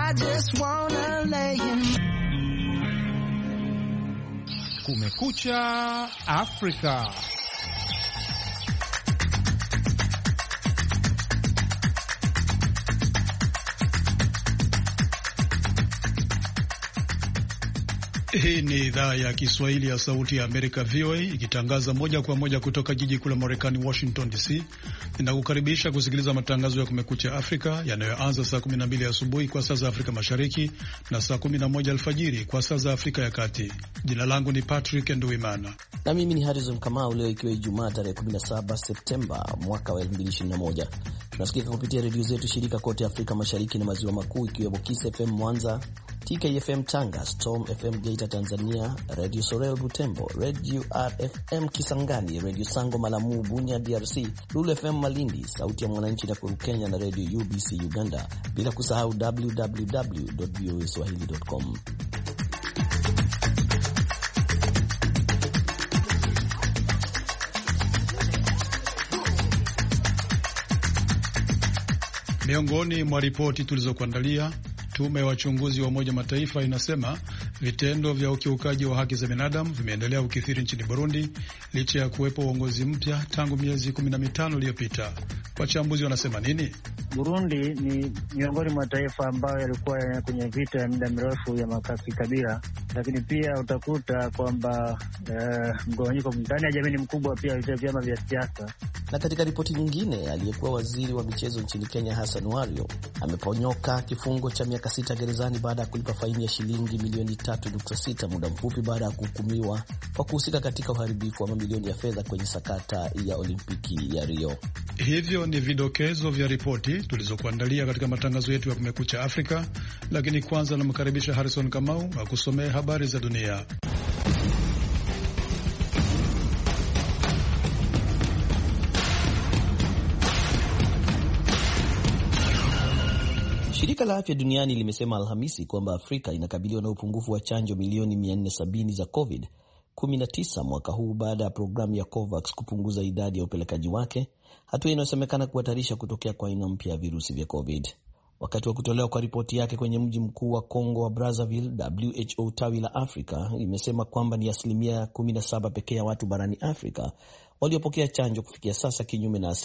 I just wanna lay in. Kumekucha Afrika. Hii ni idhaa ya Kiswahili ya Sauti ya Amerika, VOA, ikitangaza moja kwa moja kutoka jiji kuu la Marekani, Washington DC. Ninakukaribisha kusikiliza matangazo ya Kumekucha Afrika yanayoanza saa 12 asubuhi kwa saa za Afrika Mashariki na saa 11 alfajiri kwa saa za Afrika ya Kati. Jina langu ni Patrick Nduwimana. Na mimi ni Harrison Kamau. Leo ikiwa Ijumaa tarehe 17 Septemba mwaka wa 2021. Tunasikika kupitia redio zetu shirika kote Afrika Mashariki na Maziwa Makuu, ikiwemo Kiss FM Mwanza, TKFM Tanga, Storm FM Geita Tanzania, Radio Sorel Butembo, Radio RFM Kisangani, Radio Sango Malamu Bunya DRC, Lulu FM Malindi, Sauti ya Mwananchi na Kuru Kenya na Radio UBC Uganda, bila kusahau www.voaswahili.com. Miongoni mwa ripoti tulizokuandalia, tume ya wachunguzi wa Umoja Mataifa inasema vitendo vya ukiukaji wa haki za binadamu vimeendelea kukithiri nchini Burundi licha ya kuwepo uongozi mpya tangu miezi 15 iliyopita. Wachambuzi wanasema nini? Burundi ni miongoni mwa mataifa ambayo yalikuwa kwenye vita ya muda mrefu ya makabila, lakini pia utakuta kwamba mgawanyiko ndani ya jamii ni mkubwa, pia vyama vya siasa. Na katika ripoti nyingine, aliyekuwa waziri wa michezo nchini Kenya Hassan Wario ameponyoka kifungo cha miaka 6 gerezani baada ya kulipa faini ya shilingi milioni 3.6 muda mfupi baada ya kuhukumiwa kwa kuhusika katika uharibifu wa mamilioni ya fedha kwenye sakata ya Olimpiki ya Rio. Hivyo ni vidokezo vya ripoti tulizokuandalia katika matangazo yetu ya Kumekucha Afrika, lakini kwanza namkaribisha Harrison Kamau akusomea habari za dunia. Shirika la Afya Duniani limesema Alhamisi kwamba Afrika inakabiliwa na upungufu wa chanjo milioni 470 za COVID-19 mwaka huu baada ya programu ya COVAX kupunguza idadi ya upelekaji wake, hatua inayosemekana kuhatarisha kutokea kwa aina mpya ya virusi vya COVID. Wakati wa kutolewa kwa ripoti yake kwenye mji mkuu wa Kongo wa Brazzaville, WHO tawi la Afrika imesema kwamba ni 17% pekee ya watu barani Afrika waliopokea chanjo kufikia sasa, kinyume na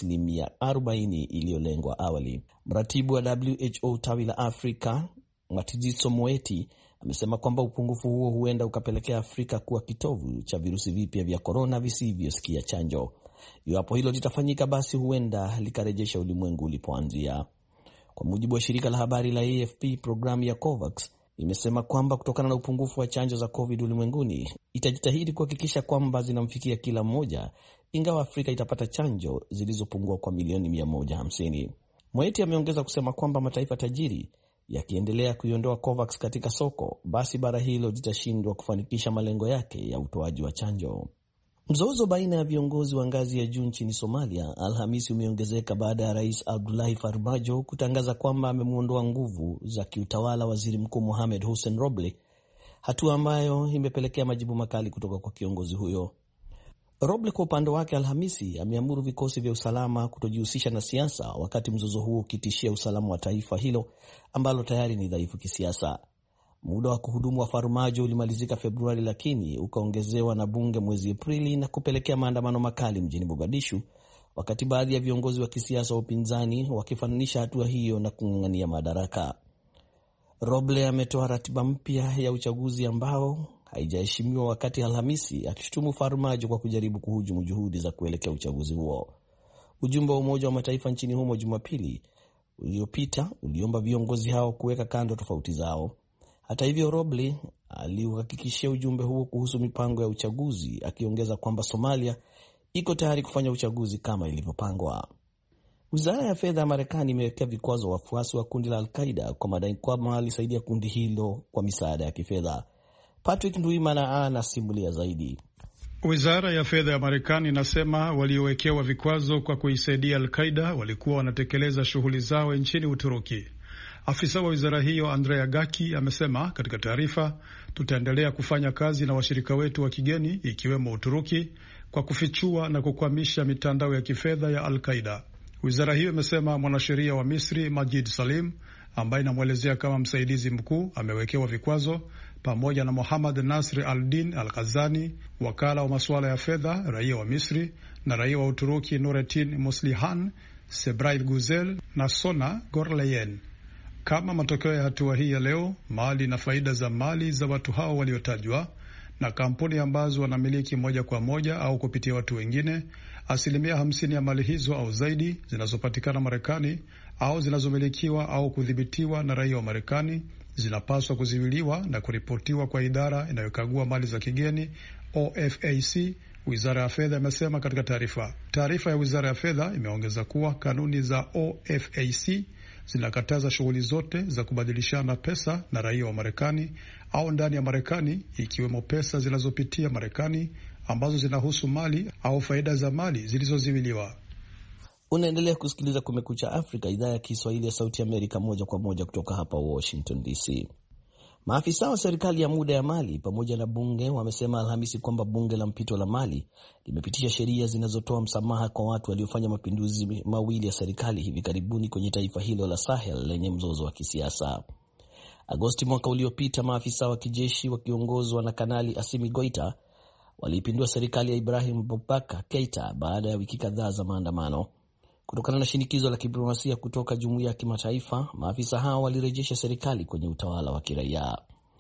40% iliyolengwa awali. Mratibu wa WHO tawi la Afrika, Matiziso Moeti, amesema kwamba upungufu huo huenda ukapelekea Afrika kuwa kitovu cha virusi vipya vya korona visivyosikia chanjo. Iwapo hilo litafanyika, basi huenda likarejesha ulimwengu ulipoanzia. Kwa mujibu wa shirika la habari la AFP, programu ya COVAX imesema kwamba kutokana na upungufu wa chanjo za COVID ulimwenguni, itajitahidi kuhakikisha kwamba zinamfikia kila mmoja, ingawa Afrika itapata chanjo zilizopungua kwa milioni 150. Moeti ameongeza kusema kwamba mataifa tajiri yakiendelea kuiondoa COVAX katika soko, basi bara hilo litashindwa kufanikisha malengo yake ya utoaji wa chanjo. Mzozo baina ya viongozi wa ngazi ya juu nchini Somalia Alhamisi umeongezeka baada ya Rais Abdullahi Farmajo kutangaza kwamba amemuondoa nguvu za kiutawala Waziri Mkuu Mohamed Hussein Roble, hatua ambayo imepelekea majibu makali kutoka kwa kiongozi huyo. Roble kwa upande wake Alhamisi ameamuru vikosi vya usalama kutojihusisha na siasa, wakati mzozo huo ukitishia usalama wa taifa hilo ambalo tayari ni dhaifu kisiasa. Muda wa kuhudumu wa Farmajo ulimalizika Februari, lakini ukaongezewa na bunge mwezi Aprili na kupelekea maandamano makali mjini Mogadishu, wakati baadhi ya viongozi wa kisiasa wa upinzani wakifananisha hatua hiyo na kung'ang'ania madaraka. Roble ametoa ratiba mpya ya uchaguzi ambao haijaheshimiwa, wakati Alhamisi akishutumu Farmajo kwa kujaribu kuhujumu juhudi za kuelekea uchaguzi huo. Ujumbe wa Umoja wa Mataifa nchini humo Jumapili uliopita uliomba viongozi hao kuweka kando tofauti zao. Hata hivyo, Roble aliuhakikishia ujumbe huo kuhusu mipango ya uchaguzi, akiongeza kwamba Somalia iko tayari kufanya uchaguzi kama ilivyopangwa. Wizara ya fedha ya Marekani imewekea vikwazo wafuasi wa kundi la Al-Qaeda kwa madai kwamba alisaidia kundi hilo kwa misaada ya kifedha. Patrick Nduwimana anasimulia zaidi. Wizara ya fedha ya Marekani inasema waliowekewa vikwazo kwa kuisaidia Al-Qaeda walikuwa wanatekeleza shughuli zao nchini Uturuki. Afisa wa wizara hiyo Andrea Gaki amesema katika taarifa, tutaendelea kufanya kazi na washirika wetu wa kigeni ikiwemo Uturuki kwa kufichua na kukwamisha mitandao ya kifedha ya Al-Qaeda. Wizara hiyo imesema mwanasheria wa Misri Majid Salim ambaye inamwelezea kama msaidizi mkuu amewekewa vikwazo, pamoja na Mohammad Nasr al-Din al-Ghazani, wakala wa masuala ya fedha raia wa Misri, na raia wa Uturuki Nurettin Muslihan, Sebrail Guzel na Sona Gorleyen. Kama matokeo ya hatua hii ya leo, mali na faida za mali za watu hao waliotajwa na kampuni ambazo wanamiliki moja kwa moja au kupitia watu wengine, 50% ya mali hizo au zaidi zinazopatikana Marekani au zinazomilikiwa au kudhibitiwa na raia wa Marekani zinapaswa kuziwiliwa na kuripotiwa kwa idara inayokagua mali za kigeni, OFAC, Wizara ya Fedha imesema katika taarifa. Taarifa ya Wizara ya Fedha imeongeza kuwa kanuni za OFAC zinakataza shughuli zote za kubadilishana pesa na raia wa Marekani au ndani ya Marekani, ikiwemo pesa zinazopitia Marekani ambazo zinahusu mali au faida za mali zilizoziwiliwa. Unaendelea kusikiliza Kumekucha Afrika, idhaa ya Kiswahili ya Sauti Amerika, moja kwa moja kutoka hapa Washington DC. Maafisa wa serikali ya muda ya Mali pamoja na bunge wamesema Alhamisi kwamba bunge la mpito la Mali limepitisha sheria zinazotoa msamaha kwa watu waliofanya mapinduzi mawili ya serikali hivi karibuni kwenye taifa hilo la Sahel lenye mzozo wa kisiasa. Agosti mwaka uliopita, maafisa wa kijeshi wakiongozwa na Kanali Assimi Goita walipindua serikali ya Ibrahim Boubacar Keita baada ya wiki kadhaa za maandamano. Kutokana na shinikizo la kidiplomasia kutoka jumuiya ya kimataifa, maafisa hao walirejesha serikali kwenye utawala wa kiraia.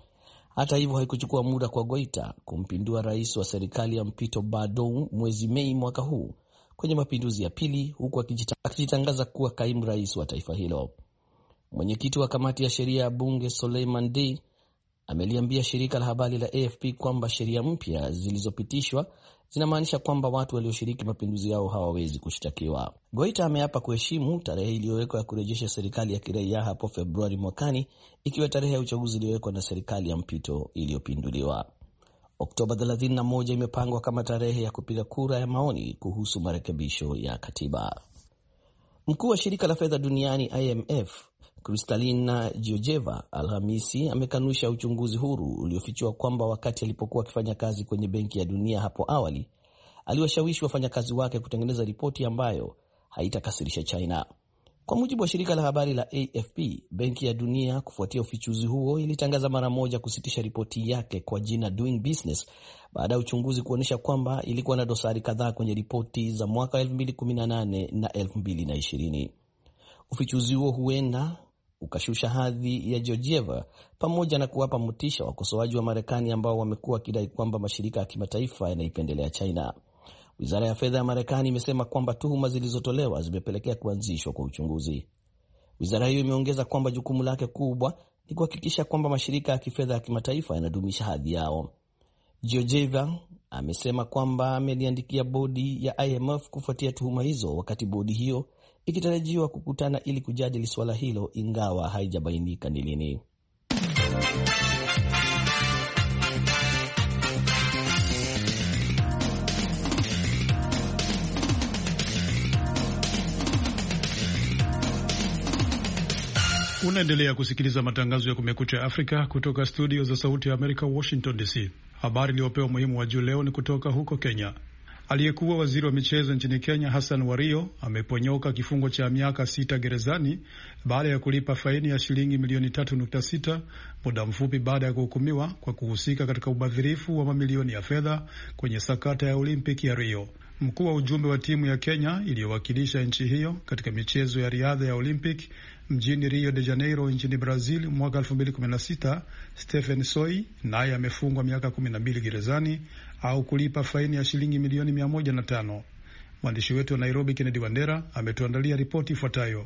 Hata hivyo, haikuchukua muda kwa Goita kumpindua rais wa serikali ya mpito Badou mwezi Mei mwaka huu kwenye mapinduzi ya pili, huku akijitangaza kuwa kaimu rais wa taifa hilo. Mwenyekiti wa kamati ya sheria ya bunge Soleiman Dey ameliambia shirika la habari la AFP kwamba sheria mpya zilizopitishwa zinamaanisha kwamba watu walioshiriki mapinduzi yao hawawezi kushtakiwa. Goita ameapa kuheshimu tarehe iliyowekwa ya kurejesha serikali ya kiraia hapo Februari mwakani, ikiwa tarehe ya uchaguzi iliyowekwa na serikali ya mpito iliyopinduliwa. Oktoba 31 imepangwa kama tarehe ya kupiga kura ya maoni kuhusu marekebisho ya katiba. Mkuu wa shirika la fedha duniani IMF Kristalina Georgieva Alhamisi amekanusha uchunguzi huru uliofichua kwamba wakati alipokuwa akifanya kazi kwenye Benki ya Dunia hapo awali, aliwashawishi wafanyakazi wake kutengeneza ripoti ambayo haitakasirisha China. Kwa mujibu wa shirika la habari la AFP, Benki ya Dunia kufuatia ufichuzi huo ilitangaza mara moja kusitisha ripoti yake kwa jina Doing Business baada ya uchunguzi kuonyesha kwamba ilikuwa na dosari kadhaa kwenye ripoti za mwaka 2018 na 2020. Ufichuzi huo huenda ukashusha hadhi ya Georgieva pamoja na kuwapa motisha wakosoaji wa Marekani ambao wamekuwa wakidai kwamba mashirika ya kimataifa yanaipendelea China. Wizara ya fedha ya Marekani imesema kwamba tuhuma zilizotolewa zimepelekea kuanzishwa kwa uchunguzi. Wizara hiyo imeongeza kwamba jukumu lake kubwa ni kuhakikisha kwamba mashirika ya kifedha ya kimataifa yanadumisha hadhi yao. Georgieva amesema kwamba ameliandikia bodi ya IMF kufuatia tuhuma hizo, wakati bodi hiyo ikitarajiwa kukutana ili kujadili swala hilo, ingawa haijabainika ni lini. Unaendelea kusikiliza matangazo ya Kumekucha Afrika kutoka studio za Sauti ya Amerika, Washington DC. Habari iliyopewa umuhimu wa juu leo ni kutoka huko Kenya. Aliyekuwa waziri wa michezo nchini Kenya, Hassan Wario, ameponyoka kifungo cha miaka 6 gerezani baada ya kulipa faini ya shilingi milioni 3.6 muda mfupi baada ya kuhukumiwa kwa kuhusika katika ubadhirifu wa mamilioni ya fedha kwenye sakata ya Olimpiki ya Rio. Mkuu wa ujumbe wa timu ya Kenya iliyowakilisha nchi hiyo katika michezo ya riadha ya Olympic mjini Rio de Janeiro nchini Brazil mwaka 2016, Stephen Soi, naye amefungwa miaka 12 gerezani au kulipa faini ya shilingi milioni 105. Mwandishi wetu wa Nairobi, Kennedy Wandera, ametuandalia ripoti ifuatayo.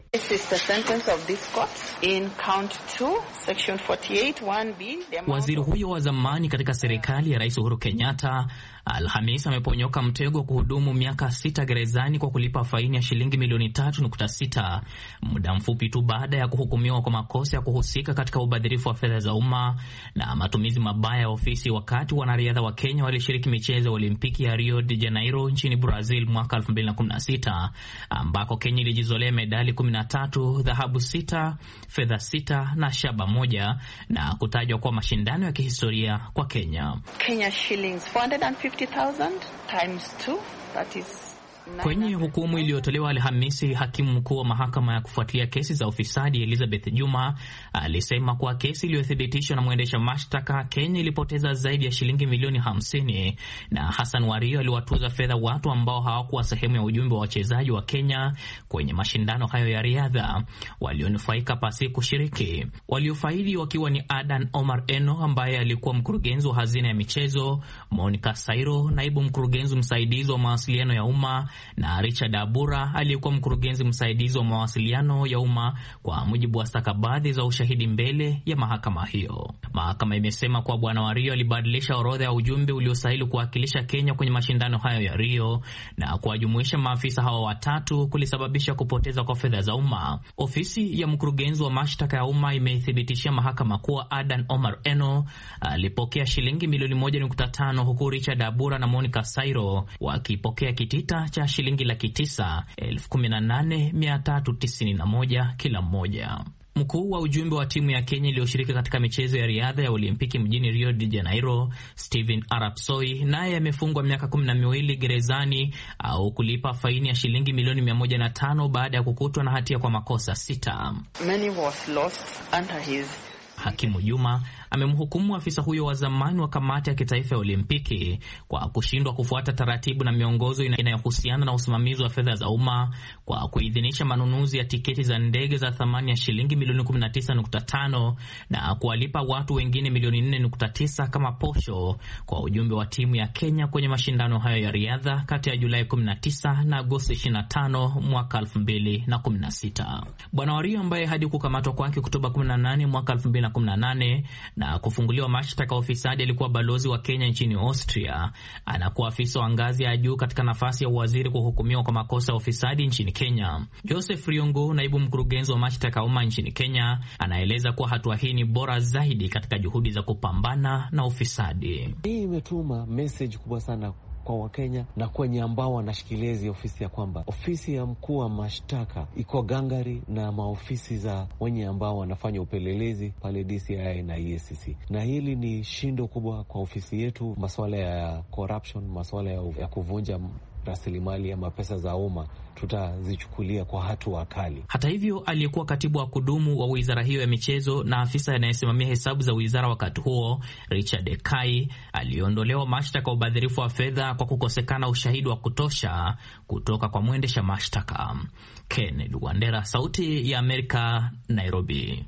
Waziri huyo wa zamani katika serikali ya Rais Uhuru Kenyatta Alhamisi ameponyoka mtego wa kuhudumu miaka 6 gerezani kwa kulipa faini ya shilingi milioni 3.6 muda mfupi tu baada ya kuhukumiwa kwa makosa ya kuhusika katika ubadhirifu wa fedha za umma na matumizi mabaya ya ofisi wakati wanariadha wa Kenya walishiriki michezo ya Olimpiki ya Rio de Janeiro nchini Brazil mwaka 2016, ambako Kenya ilijizolea medali 13, dhahabu 6, fedha 6 na shaba 1, na kutajwa kwa mashindano ya kihistoria kwa Kenya. Kenya shillings 450,000 times 2, that is Kwenye hukumu iliyotolewa Alhamisi, hakimu mkuu wa mahakama ya kufuatilia kesi za ufisadi Elizabeth Juma alisema kuwa kesi iliyothibitishwa na mwendesha mashtaka, Kenya ilipoteza zaidi ya shilingi milioni 50 na Hassan Wario aliwatuza fedha watu ambao hawakuwa sehemu ya ujumbe wa wachezaji wa Kenya kwenye mashindano hayo ya riadha walionufaika pasi kushiriki. Waliofaidi wakiwa ni Adan Omar Eno ambaye alikuwa mkurugenzi wa hazina ya michezo, Monica Sairo naibu mkurugenzi msaidizi wa mawasiliano ya umma na Richard Abura aliyekuwa mkurugenzi msaidizi wa mawasiliano ya umma, kwa mujibu wa stakabadhi za ushahidi mbele ya mahakama hiyo. Mahakama imesema kuwa Bwana Wario alibadilisha orodha ya ujumbe uliostahili kuwakilisha Kenya kwenye mashindano hayo ya Rio, na kuwajumuisha maafisa hawa watatu kulisababisha kupoteza kwa fedha za umma. Ofisi ya mkurugenzi wa mashtaka ya umma imethibitishia mahakama kuwa Adan Omar Eno alipokea shilingi milioni 1.5 huku Richard Abura na Monica Sairo wakipokea kitita cha shilingi 918,391 kila mmoja. Mkuu wa ujumbe wa timu ya Kenya iliyoshiriki katika michezo ya riadha ya Olimpiki mjini Rio de Janeiro, Stephen Arap Soi, naye amefungwa miaka 12 gerezani au kulipa faini ya shilingi milioni 105 baada ya kukutwa na hatia kwa makosa 6. Many was lost under his. Hakimu Juma amemhukumu afisa huyo wa zamani wa kamati ya kitaifa ya Olimpiki kwa kushindwa kufuata taratibu na miongozo inayohusiana na usimamizi wa fedha za umma kwa kuidhinisha manunuzi ya tiketi za ndege za thamani ya shilingi milioni 19.5 na kuwalipa watu wengine milioni 4.9 kama posho kwa ujumbe wa timu ya Kenya kwenye mashindano hayo ya riadha kati ya Julai 19 na Agosti 25 mwaka 2016. Bwana Wario ambaye hadi kukamatwa kwake Oktoba 18 mwaka 2018 na kufunguliwa mashtaka ya ufisadi alikuwa balozi wa Kenya nchini Austria, anakuwa afisa wa ngazi ya juu katika nafasi ya uwaziri kuhukumiwa kwa makosa ya ufisadi nchini Kenya. Joseph Riongo, naibu mkurugenzi wa mashtaka ya umma nchini Kenya, anaeleza kuwa hatua hii ni bora zaidi katika juhudi za kupambana na ufisadi. Hii imetuma message kubwa sana kwa Wakenya na kwenye ambao wanashikilia hizi ofisi ya kwamba ofisi ya mkuu wa mashtaka iko gangari na maofisi za wenye ambao wanafanya upelelezi pale DCI na EACC. Na hili ni shindo kubwa kwa ofisi yetu. Masuala ya corruption, masuala ya kuvunja rasilimali ama pesa za umma tutazichukulia kwa hatua kali. Hata hivyo, aliyekuwa katibu wa kudumu wa wizara hiyo ya michezo na afisa anayesimamia hesabu za wizara wakati huo, Richard Ekai, aliondolewa mashtaka ya ubadhirifu wa fedha kwa kukosekana ushahidi wa kutosha kutoka kwa mwendesha mashtaka. Kennedy Wandera, Sauti ya Amerika, Nairobi.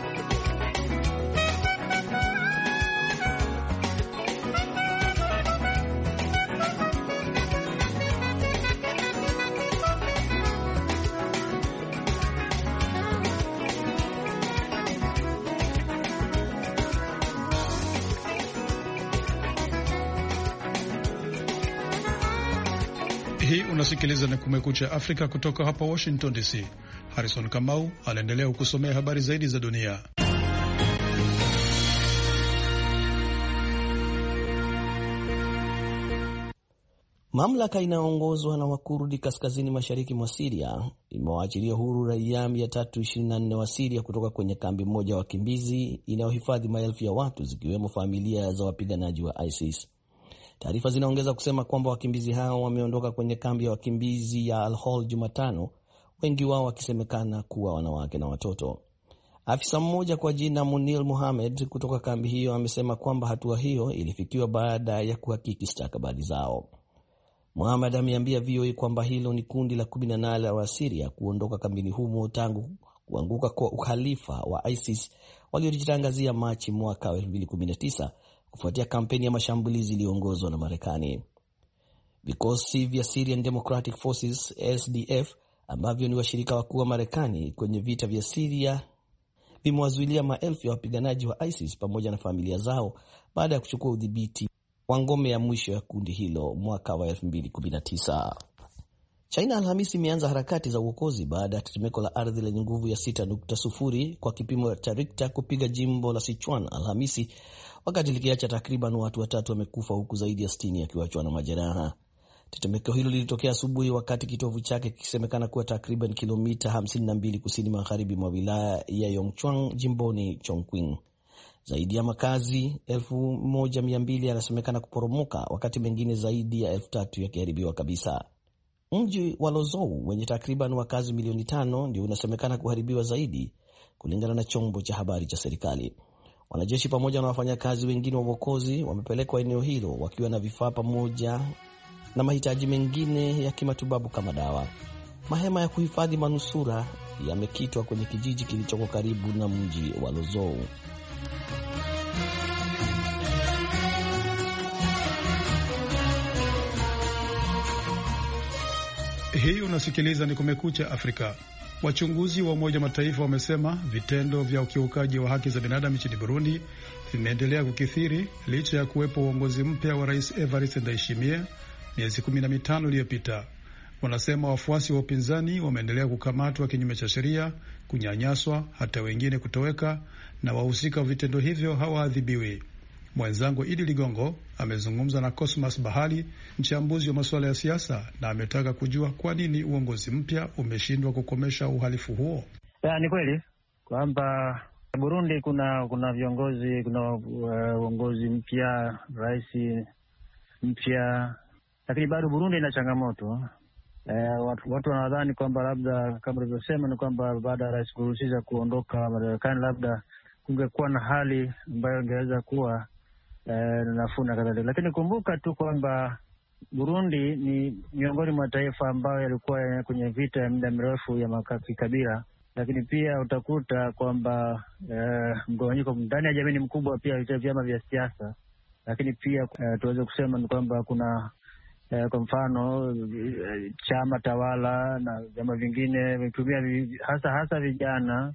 Hii unasikiliza na Kumekucha Afrika kutoka hapa Washington DC. Harrison Kamau anaendelea kukusomea habari zaidi za dunia. Mamlaka inayoongozwa na Wakurdi kaskazini mashariki mwa Syria imewaachilia huru raia 324 wa Syria kutoka kwenye kambi moja ya wakimbizi inayohifadhi maelfu ya watu, zikiwemo familia za wapiganaji wa ISIS. Taarifa zinaongeza kusema kwamba wakimbizi hao wameondoka kwenye kambi ya wakimbizi ya Al-Hol Jumatano, wengi wao wakisemekana kuwa wanawake na watoto. Afisa mmoja kwa jina Munil Mohamed kutoka kambi hiyo amesema kwamba hatua hiyo ilifikiwa baada ya kuhakiki stakabadhi zao. Mohamed ameambia VOA kwamba hilo ni kundi la 18 wa Syria kuondoka kambini humo tangu kuanguka kwa uhalifa wa ISIS waliojitangazia Machi mwaka 2019 kufuatia kampeni ya mashambulizi iliyoongozwa na Marekani. Vikosi vya Syrian Democratic Forces SDF ambavyo ni washirika wakuu wa Marekani kwenye vita vya Syria vimewazuilia maelfu ya wapiganaji wa ISIS pamoja na familia zao baada ya kuchukua udhibiti wa ngome ya mwisho ya kundi hilo mwaka wa 2019. China Alhamisi imeanza harakati za uokozi baada ya tetemeko la ardhi lenye nguvu ya 6.0 kwa kipimo cha Richter kupiga jimbo la Sichuan Alhamisi, wakati likiacha takriban watu watatu wamekufa huku zaidi ya 60 wakiachwa na majeraha. Tetemeko hilo lilitokea asubuhi wakati kitovu chake kikisemekana kuwa takriban kilomita 52 kusini magharibi mwa wilaya ya Yongchuan jimboni Chongqing. Zaidi ya makazi 1200 yanasemekana kuporomoka, wakati mengine zaidi ya 3000 yakiharibiwa kabisa. Mji wa Lozou wenye takriban wakazi milioni 5 ndio unasemekana kuharibiwa zaidi, kulingana na chombo cha habari cha serikali. Wanajeshi pamoja na wafanyakazi wengine wa uokozi wamepelekwa eneo hilo wakiwa na vifaa pamoja na mahitaji mengine ya kimatibabu kama dawa. Mahema ya kuhifadhi manusura yamekitwa kwenye kijiji kilichoko karibu na mji wa Lozou. Hii unasikiliza ni Kumekucha Afrika. Wachunguzi wa Umoja Mataifa wamesema vitendo vya ukiukaji wa haki za binadamu nchini Burundi vimeendelea kukithiri licha ya kuwepo uongozi mpya wa Rais Evariste Ndayishimiye miezi 15 iliyopita. Wanasema wafuasi wa upinzani wameendelea kukamatwa kinyume cha sheria, kunyanyaswa, hata wengine kutoweka, na wahusika wa vitendo hivyo hawaadhibiwi. Mwenzangu Idi Ligongo amezungumza na Cosmas Bahali, mchambuzi wa masuala ya siasa, na ametaka kujua kwa nini uongozi mpya umeshindwa kukomesha uhalifu huo. Ni kweli kwamba Burundi kuna viongozi, kuna uongozi mpya, rais mpya, lakini bado Burundi ina changamoto. Watu wanadhani kwamba labda kama ulivyosema ni kwamba baada ya rais Nkurunziza kuondoka madarakani labda kungekuwa na hali ambayo ingeweza kuwa nafuu na kadhalika, lakini kumbuka tu kwamba Burundi ni miongoni mwa taifa ambayo yalikuwa kwenye vita ya muda mrefu ya kikabila, lakini pia utakuta kwamba mgawanyiko ndani ya jamii ni mkubwa, pia vyama vya siasa, lakini pia tuweze kusema ni kwamba kuna kwa mfano chama tawala na vyama vingine vimetumia hasa vijana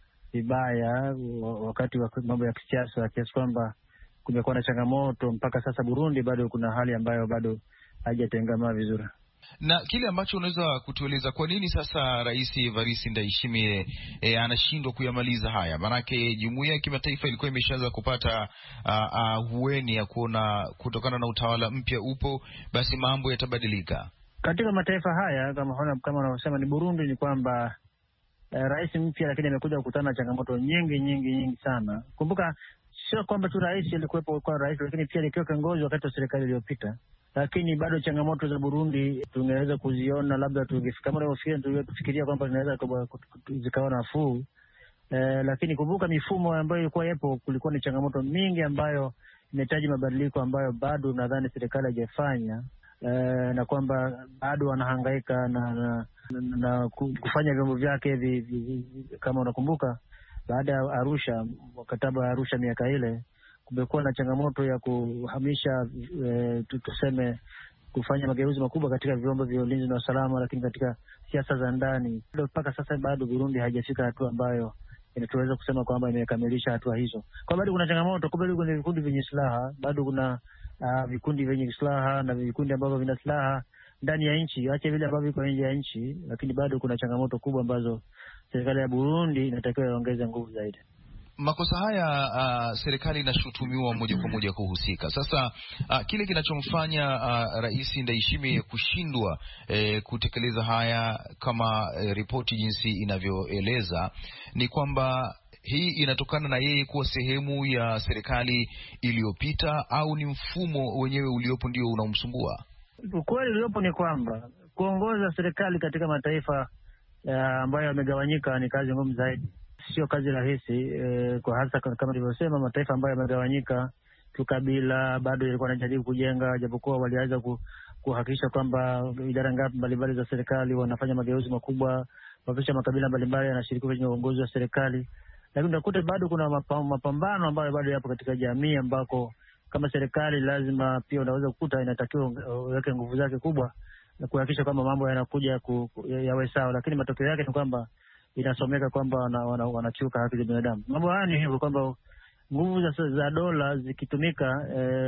vibaya wakati wa mambo ya kisiasa, kiasi kwamba kumekuwa na changamoto mpaka sasa. Burundi bado kuna hali ambayo bado haijatengamaa vizuri. Na kile ambacho unaweza kutueleza kwa nini sasa Rais Evariste Ndayishimiye anashindwa kuyamaliza haya? Maanake jumuiya ya kimataifa ilikuwa imeshaanza kupata hueni ya kuona kutokana na utawala mpya upo, basi mambo yatabadilika. Katika mataifa haya kama wanavyosema ni Burundi, ni kwamba rais mpya, lakini amekuja kukutana na changamoto nyingi sana. Kumbuka sio kwamba tu rais alikuwepo kwa rais, lakini pia alikuwa kiongozi wakati wa serikali iliyopita. Lakini bado changamoto za Burundi tungeweza kuziona labda tufikiria kwamba zinaweza zikawa nafuu. Lakini kumbuka mifumo ambayo ilikuwa yepo, kulikuwa ni changamoto mingi ambayo inahitaji mabadiliko ambayo bado nadhani serikali haijafanya, na kwamba bado wanahangaika na kufanya vyombo vyake kama unakumbuka baada ya Arusha, mkataba wa Arusha miaka ile, kumekuwa na changamoto ya kuhamisha tuseme kufanya mageuzi makubwa katika vyombo vya ulinzi na usalama, lakini katika siasa za ndani mpaka sasa bado Burundi haijafika hatua ambayo inatuweza kusema kwamba imekamilisha hatua hizo. Kwa bado kuna changamoto, kwa bado kuna vikundi vyenye silaha, bado kuna vikundi vyenye silaha na vikundi ambavyo vina silaha ndani ya nchi, acha vile ambavyo viko nje ya nchi, lakini bado kuna changamoto kubwa ambazo serikali ya Burundi inatakiwa iongeze nguvu zaidi. Makosa haya serikali inashutumiwa moja kwa moja kuhusika. Sasa kile kinachomfanya Rais Ndayishimiye kushindwa kutekeleza haya kama ripoti jinsi inavyoeleza ni kwamba hii inatokana na yeye kuwa sehemu ya serikali iliyopita, au ni mfumo wenyewe uliopo ndio unamsumbua? Ukweli uliopo ni kwamba kuongoza serikali katika mataifa ambayo yamegawanyika ni kazi ngumu zaidi. Sio kazi rahisi, kwa hasa kama nilivyosema, mataifa ambayo yamegawanyika tukabila bado yalikuwa yanajaribu kujenga, japokuwa walianza kuhakikisha kwamba idara ngapi mbalimbali za serikali wanafanya mageuzi makubwa, kuhakikisha makabila mbalimbali yanashiriki kwenye uongozi wa serikali. Lakini utakuta bado kuna mapambano ambayo bado yapo katika jamii, ambako kama serikali lazima pia unaweza kukuta inatakiwa uweke nguvu zake kubwa na kuhakikisha kwamba mambo yanakuja yawe sawa, lakini matokeo yake ni kwamba inasomeka kwamba wanachuka haki za binadamu. Mambo haya ni hivyo kwamba nguvu za dola zikitumika,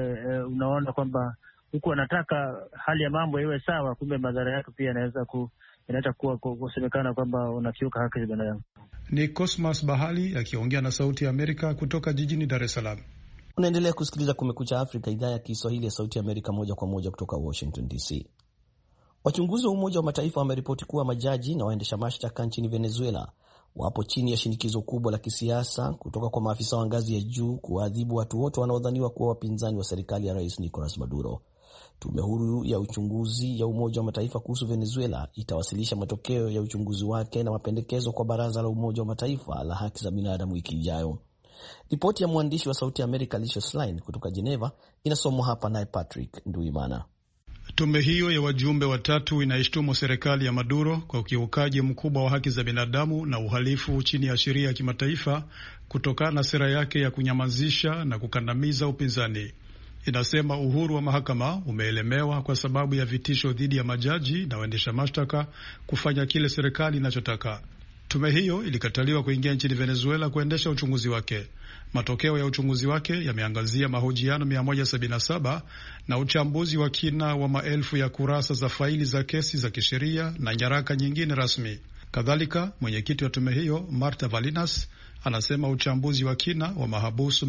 unaona kwamba huku wanataka hali ya mambo iwe sawa, kumbe madhara yake pia inaweza kuwa kusemekana kwamba unakiuka haki za binadamu. Ni Cosmas Bahali akiongea na Sauti ya Amerika kutoka jijini Dar es Salaam. Unaendelea kusikiliza Kumekucha Afrika, idhaa ya Kiswahili ya Sauti ya Amerika, moja kwa moja kutoka Washington DC. Wachunguzi wa Umoja wa Mataifa wameripoti kuwa majaji na waendesha mashtaka nchini Venezuela wapo chini ya shinikizo kubwa la kisiasa kutoka kwa maafisa wa ngazi ya juu kuwaadhibu watu wote wanaodhaniwa kuwa wapinzani wa serikali ya Rais Nicolas Maduro. Tume huru ya uchunguzi ya Umoja wa Mataifa kuhusu Venezuela itawasilisha matokeo ya uchunguzi wake na mapendekezo kwa Baraza la Umoja wa Mataifa la haki za binadamu wiki ijayo. Ripoti ya mwandishi wa Sauti ya Amerika Lisa Schlein kutoka Geneva inasomwa hapa naye Patrick Nduimana. Tume hiyo ya wajumbe watatu inaishtumu serikali ya Maduro kwa ukiukaji mkubwa wa haki za binadamu na uhalifu chini ya sheria ya kimataifa kutokana na sera yake ya kunyamazisha na kukandamiza upinzani. Inasema uhuru wa mahakama umeelemewa kwa sababu ya vitisho dhidi ya majaji na waendesha mashtaka kufanya kile serikali inachotaka. Tume hiyo ilikataliwa kuingia nchini Venezuela kuendesha uchunguzi wake. Matokeo ya uchunguzi wake yameangazia mahojiano 177 na uchambuzi wa kina wa maelfu ya kurasa za faili za kesi za kisheria na nyaraka nyingine rasmi. Kadhalika, mwenyekiti wa tume hiyo Marta Valinas anasema uchambuzi wa kina wa mahabusu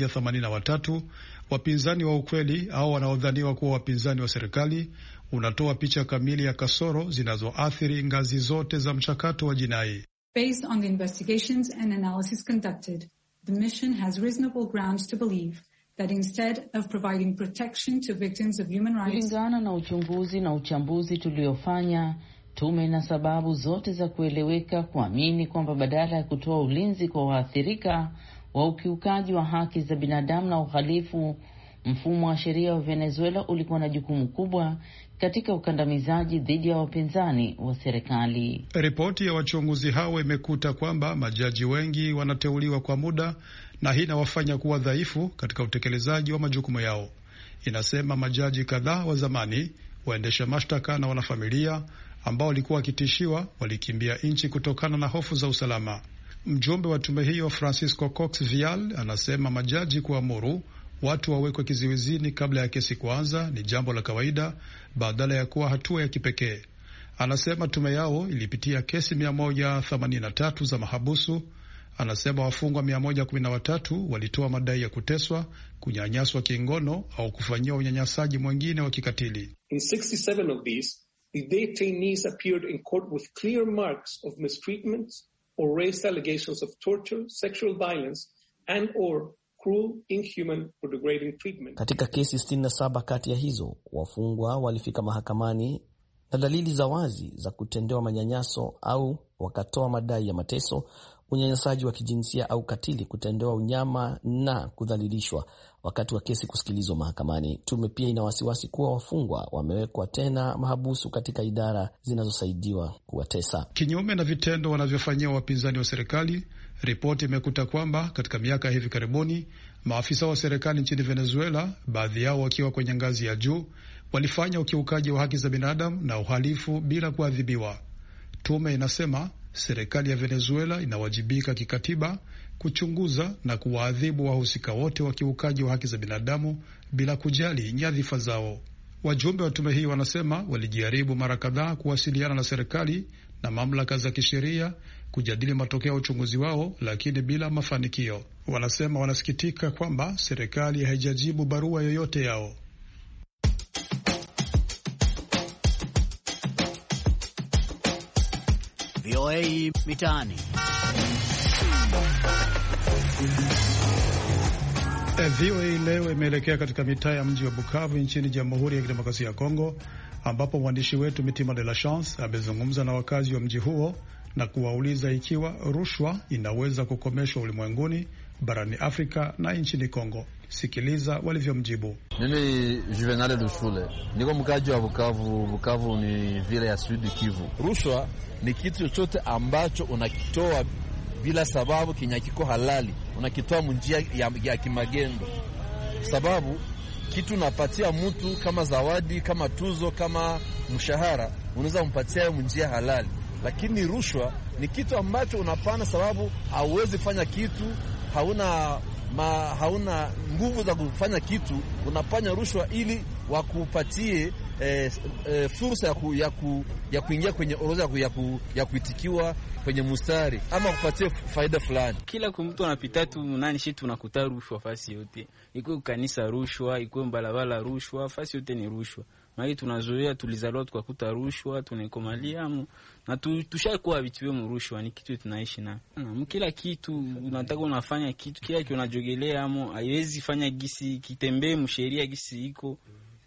183 wapinzani wa ukweli au wanaodhaniwa kuwa wapinzani wa serikali unatoa picha kamili ya kasoro zinazoathiri ngazi zote za mchakato wa jinai. Based on the investigations and analysis conducted, the mission has reasonable grounds to believe that instead of providing protection to victims of human rights. Kulingana na uchunguzi na uchambuzi tuliofanya, tume na sababu zote za kueleweka kuamini kwamba badala ya kutoa ulinzi kwa waathirika wa ukiukaji wa haki za binadamu na uhalifu, mfumo wa sheria wa Venezuela ulikuwa na jukumu kubwa katika ukandamizaji dhidi ya wapinzani wa serikali. Ripoti ya wachunguzi hao imekuta kwamba majaji wengi wanateuliwa kwa muda na hii inawafanya kuwa dhaifu katika utekelezaji wa majukumu yao. Inasema majaji kadhaa wa zamani, waendesha mashtaka na wanafamilia ambao walikuwa wakitishiwa walikimbia nchi kutokana na hofu za usalama. Mjumbe wa tume hiyo Francisco Cox Vial anasema majaji kuamuru watu wawekwe kizuizini kabla ya kesi kuanza ni jambo la kawaida badala ya kuwa hatua ya kipekee. Anasema tume yao ilipitia kesi 183 za mahabusu. Anasema wafungwa 113 walitoa madai ya kuteswa, kunyanyaswa kingono au kufanyiwa unyanyasaji mwingine wa kikatili. In 67 of these, the detainees appeared in court with clear marks of mistreatment or raised allegations of torture, sexual violence and or cruel, inhuman or degrading treatment. Katika kesi 67 kati ya hizo, wafungwa walifika mahakamani na dalili za wazi za kutendewa manyanyaso au wakatoa madai ya mateso, unyanyasaji wa kijinsia au katili, kutendewa unyama na kudhalilishwa wakati wa kesi kusikilizwa mahakamani. Tume pia ina wasiwasi kuwa wafungwa wamewekwa tena mahabusu katika idara zinazosaidiwa kuwatesa. Kinyume na vitendo wanavyofanyia wapinzani wa serikali, ripoti imekuta kwamba katika miaka hivi karibuni maafisa wa serikali nchini Venezuela, baadhi yao wakiwa kwenye ngazi ya juu, walifanya ukiukaji wa haki za binadamu na uhalifu bila kuadhibiwa. Tume inasema serikali ya Venezuela inawajibika kikatiba kuchunguza na kuwaadhibu wahusika wote wa kiukaji wa haki za binadamu bila kujali nyadhifa zao. Wajumbe wa tume hii wanasema walijaribu mara kadhaa kuwasiliana na serikali na mamlaka za kisheria kujadili matokeo ya uchunguzi wao, lakini bila mafanikio. Wanasema wanasikitika kwamba serikali haijajibu barua yoyote yao. VOA Mitaani. VOA leo imeelekea katika mitaa ya mji wa Bukavu nchini Jamhuri ya Kidemokrasia ya Kongo, ambapo mwandishi wetu Mitima de la Chance amezungumza na wakazi wa mji huo na kuwauliza ikiwa rushwa inaweza kukomeshwa ulimwenguni, barani Afrika na nchini Kongo. Sikiliza walivyomjibu. Mimi Juvenal Lushule, niko mkaji wa Bukavu. Bukavu ni vile ya Sud Kivu. Rushwa ni kitu chochote ambacho unakitoa bila sababu, kinyakiko halali, unakitoa munjia ya kimagendo. Sababu kitu unapatia mtu kama zawadi, kama tuzo, kama mshahara, unaweza kumpatia munjia halali. Lakini rushwa ni kitu ambacho unapana sababu hauwezi fanya kitu, hauna nguvu za kufanya kitu, unafanya rushwa ili wakupatie fursa ya kuingia kwenye orodha ya kuitikiwa kwenye mustari ama kupatia faida fulani. Kila mtu anapita tu nani shi tunakuta rushwa fasi yote. Iko kanisa rushwa, iko mbalabala rushwa, fasi yote ni rushwa. Mali tunazoea, tulizaliwa tukakuta rushwa, tunaikomalia na tushakuwa vitu vya rushwa, ni kitu tunaishi na. Kila kitu unataka unafanya kitu, kila kitu unajogelea haiwezi fanya gisi kitembee msheria gisi iko.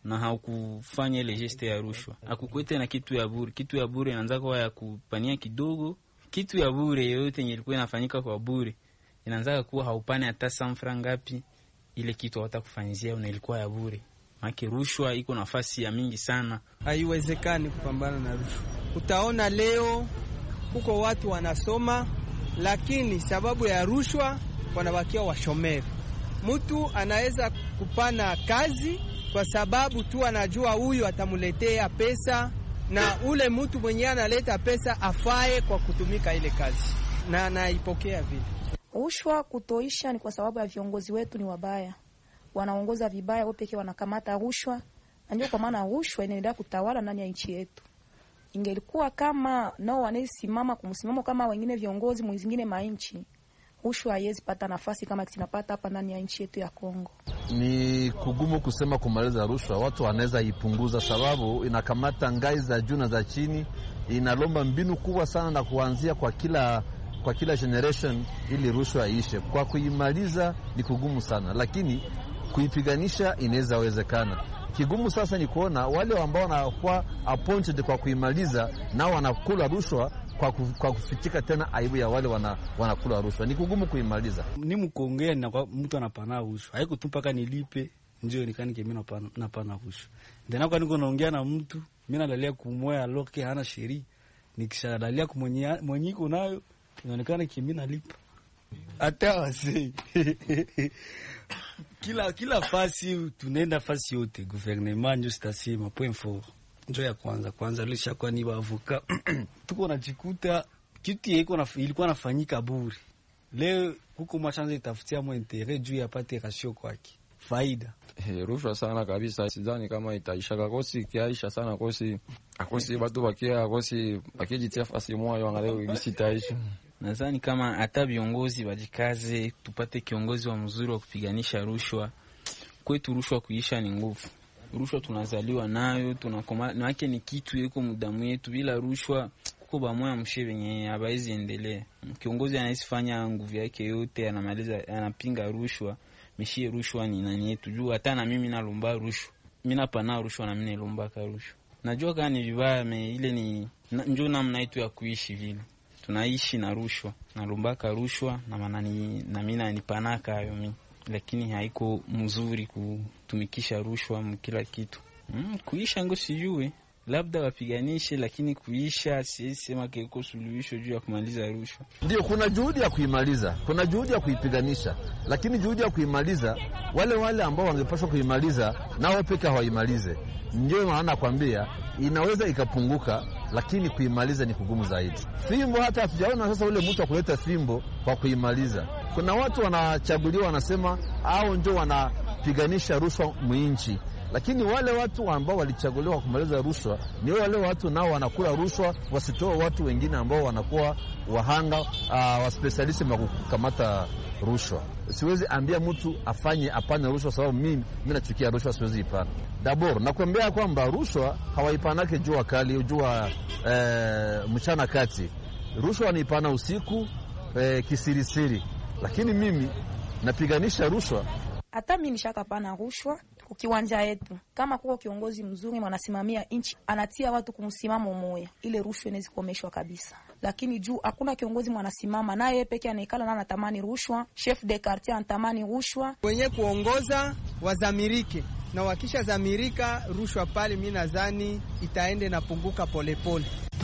na haukufanya ile geste ya rushwa, akukwete na kitu ya bure. Kitu ya bure inaanza kwa ya kupania kidogo. Kitu ya bure yote yenye ilikuwa inafanyika kwa bure inaanza kuwa haupane hata sanfra ngapi, ile kitu watakufanyizia una ilikuwa ya bure. Maki rushwa iko nafasi ya mingi sana. Haiwezekani kupambana na rushwa. Utaona leo huko watu wanasoma, lakini sababu ya rushwa wanabakia washomeri. Mtu anaweza kupana kazi kwa sababu tu anajua huyu atamuletea pesa, na ule mtu mwenyewe analeta pesa afae kwa kutumika ile kazi na anaipokea vile. Rushwa kutoisha ni kwa sababu ya viongozi wetu ni wabaya. Wanaongoza vibaya, wao pekee wanakamata rushwa. Ndio kwa maana rushwa inaendelea kutawala ndani ya nchi yetu. Ingelikuwa kama nao wanasimama kumsimamo kama wengine viongozi mwingine mainchi, rushwa haiwezi pata nafasi kama tunapata hapa ndani ya nchi yetu ya Kongo. Ni kugumu kusema kumaliza rushwa. Watu wanaweza ipunguza, sababu inakamata ngazi za juu na za chini, inalomba mbinu kubwa sana na kuanzia kwa kila generation ili rushwa iishe. Kwa kuimaliza ni kugumu sana, lakini kuipiganisha inaweza wezekana. Kigumu sasa ni kuona wale ambao wanakuwa appointed kwa kuimaliza nao wanakula rushwa kwa kufichika tena aibu ya wale wanakula rushwa. Ni kugumu kuimaliza. Ni mkuongea na mtu anapana rushwa. Haiko tu mpaka nilipe ndio nikanike mimi napana rushwa. Ndio kwa niko naongea na mtu, mimi nadalia kumoya loke hana sheria. Nikishadalia kumwenye iko nayo inaonekana kimi nalipa. Hata wasi. Kila fasi tunaenda fasi yote gouvernement ndio sitasema point fort. Ndio ya kwanza lisha kwa ni avoka. Tuko najikuta kitu ilikuwa nafanyika bure. Leo huko machanzo itafutia mo intérêt juu yapate rasio kwake. Faida. Rushwa sana kabisa, sidhani kama itaisha kosi kiaisha sana kosi. Akosi watu wakia kosi akijitia fasi moyo angalau isitaisha. Nadhani kama hata viongozi wajikaze, tupate kiongozi wa mzuri wa kupiganisha rushwa. Kwetu rushwa kuisha ni nguvu. Rushwa tunazaliwa nayo, tunakoma na yake ni kitu yuko mudamu yetu. Bila rushwa kuko bamoya mshere yenye habaizi endelee. Kiongozi anaisifanya nguvu yake yote, anamaliza anapinga rushwa. Mishie rushwa ni nani yetu juu hata na mimi nalomba rushwa. Mimi napana rushwa na mimi nalomba rushwa. Najua kama ni vibaya ile ni njoo namna yetu ya kuishi vile. Tunaishi na rushwa, nalombaka rushwa na manani na mimi nanipanaka hayo mimi. Lakini haiko mzuri kutumikisha rushwa mkila kitu. Kuisha ngo sijue, labda wapiganishe, lakini kuisha sema kiko suluhisho juu ya kumaliza rushwa. Ndio kuna juhudi ya kuimaliza, kuna juhudi ya kuipiganisha, lakini juhudi ya kuimaliza wale ambao wangepaswa kuimaliza nao peke hawaimalize. Ndio maana nakwambia inaweza ikapunguka, lakini kuimaliza ni kugumu zaidi. Fimbo hata hatujaona sasa ule mtu akuleta fimbo kwa kuimaliza. Kuna watu wanachaguliwa wanasema hao ndio wanapiganisha rushwa mwinchi, lakini wale watu ambao walichaguliwa kumaliza rushwa ni wale watu nao wanakula rushwa, wasitoe watu wengine ambao wanakuwa wahanga wa specialist wa kukamata rushwa. Siwezi ambia mtu afanye apane rushwa sababu mimi nachukia rushwa, siwezi ipana. Dabor nakwambia kwamba rushwa hawaipanake jua kali, jua mchana kati. Rushwa anaipana usiku kisirisiri. Lakini mimi napiganisha rushwa. Hata mimi nishakapana rushwa ukiwanja yetu. Kama kuko kiongozi mzuri mwanasimamia nchi, anatia watu kumsimamo moya, ile rushwa inaweza kuomeshwa kabisa. Lakini juu hakuna kiongozi mwanasimama naye yeye pekee anaikala na anatamani rushwa, chef de quartier anatamani rushwa. Wenye kuongoza wazamirike na wakisha zamirika rushwa pale, mimi nadhani itaende na punguka polepole.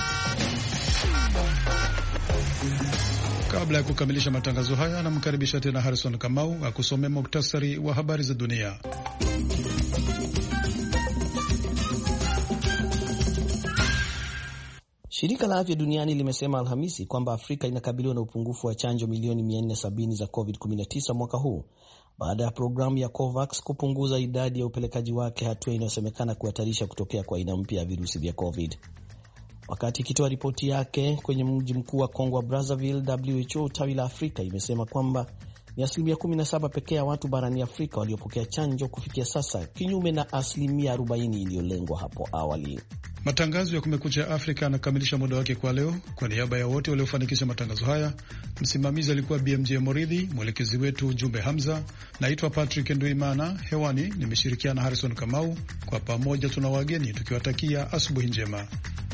Kabla ya kukamilisha matangazo haya, namkaribisha tena Harrison Kamau akusomea muktasari wa habari za dunia. Shirika la Afya Duniani limesema Alhamisi kwamba Afrika inakabiliwa na upungufu wa chanjo milioni 470 za COVID-19 mwaka huu baada ya programu ya COVAX kupunguza idadi ya upelekaji wake, hatua inayosemekana kuhatarisha kutokea kwa aina mpya ya virusi vya COVID. Wakati ikitoa ripoti yake kwenye mji mkuu wa Kongo Brazzaville, WHO tawi la Afrika imesema kwamba ni 17% pekee ya watu barani Afrika waliopokea chanjo kufikia sasa, kinyume na 40% iliyolengwa hapo awali. Matangazo ya Kumekucha Afrika yanakamilisha muda wake kwa leo. Kwa niaba ya wote waliofanikisha matangazo haya, msimamizi alikuwa BMJ Moridhi, mwelekezi wetu Jumbe Hamza. Naitwa Patrick Nduimana, hewani nimeshirikiana Harrison Kamau. Kwa pamoja tuna wageni tukiwatakia asubuhi njema.